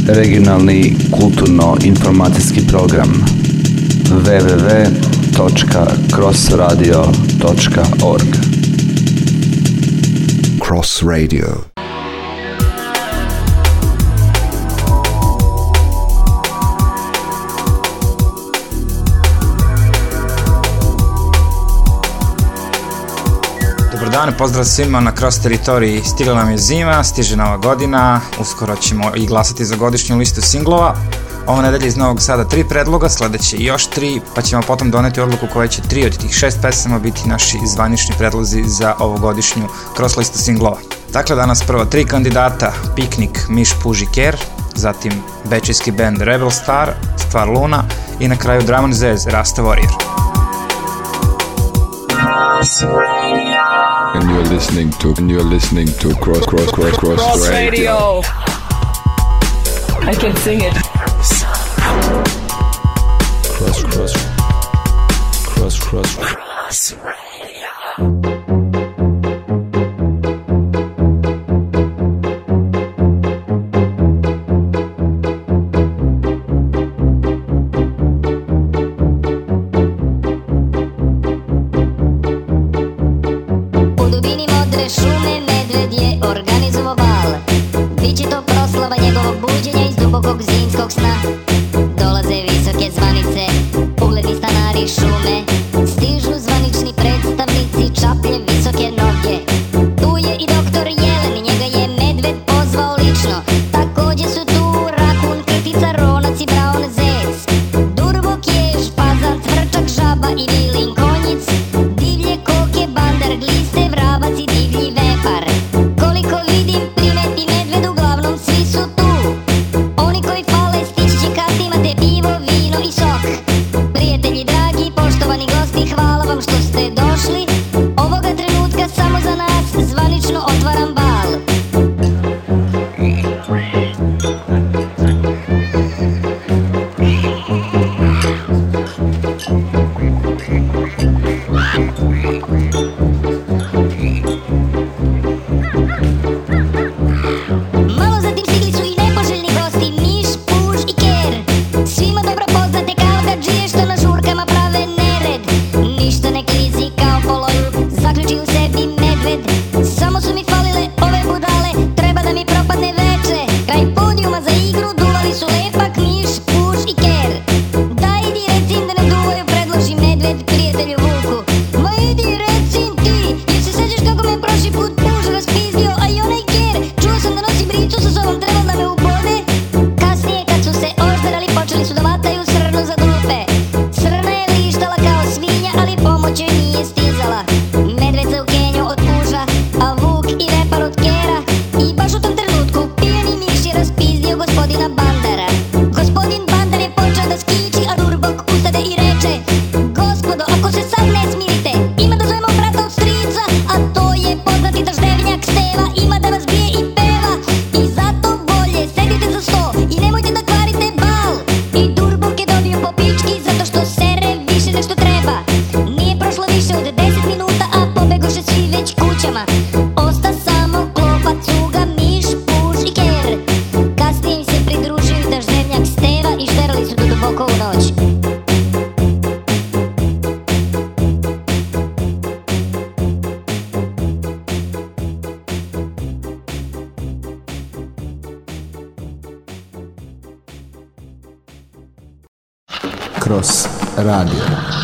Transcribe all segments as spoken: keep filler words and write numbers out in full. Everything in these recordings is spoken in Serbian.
regionalni kulturno-informacijski program w w w tačka cross radio tačka org. Cross Radio. Dobar dan, pozdrav svima na Cross teritoriji. Stigla nam je zima, stiže nova godina, uskoro ćemo i glasati za godišnju listu singlova. Ova nedelja iz Novog Sada tri predloga, sledeće još tri, pa ćemo potom doneti odluku koja će tri od tih šest pesama biti naši zvanični predlozi za ovogodišnju Cross listu singlova. Dakle, danas prvo tri kandidata: Piknik, Miš, Puž i Ker, zatim bečijski band Rebel Star, Stvar Luna i na kraju Dramon Zez, Rasta Warrior. And you're listening to and you're listening to Cross Cross Cross Cross, cross Radio. Radio. I can sing it. Cross Cross Cross Cross Cross Radio. Cross Radio.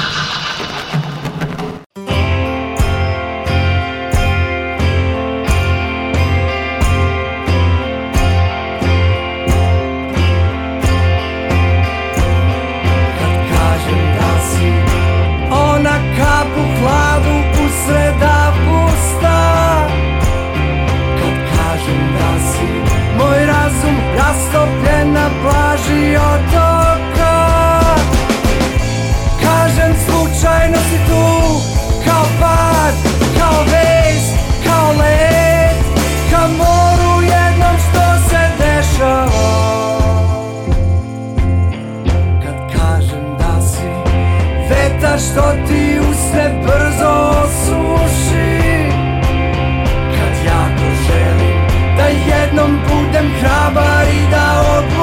Što ti usne brzo osuši, kad jako želim da jednom budem hrabar i da odlučim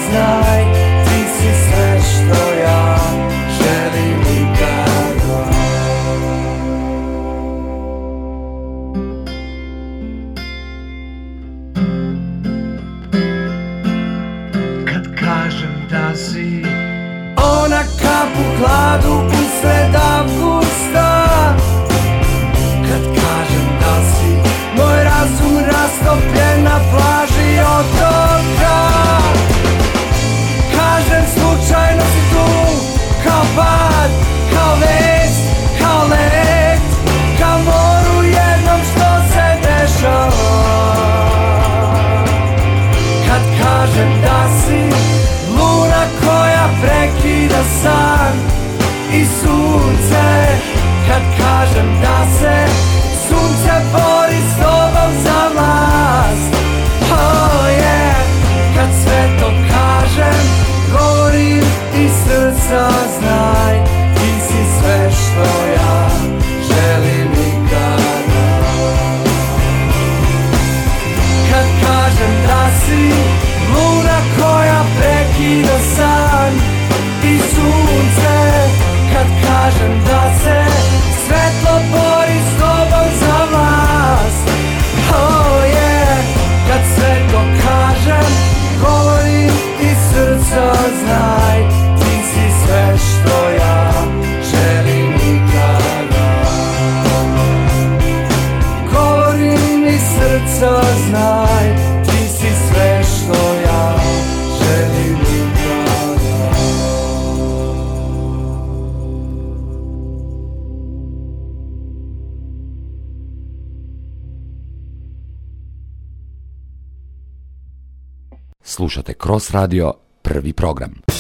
znaj, ti si sve što ja želim ikada. Kad kažem da si ona kap u hladu usred avgusta, kad kažem da si moj razum rastopljen na plaži otoka, kažem slučajno si tu, kao pad, kao vest, kao let, kao moru jednom što se dešava. Kad kažem da si luna koja prekida san i sunce, kad kažem da se sunce bori s tobom za vlast. Oh yeah, kad sve to kažem, govorim iz srca, znaj, ti si sve što ja želim ikada. Kad kažem da si luna koja prekida san i sunce, kad kažem da se svetlo bori s tobom za vlast. Oh yeah, kad sve to kažem, govorim iz srca, znaj, ti si sve što ja želim ikada. Govorim iz srca, znaj, ti si sve što ja želim ikada. Slušate Cross Radio, prvi program.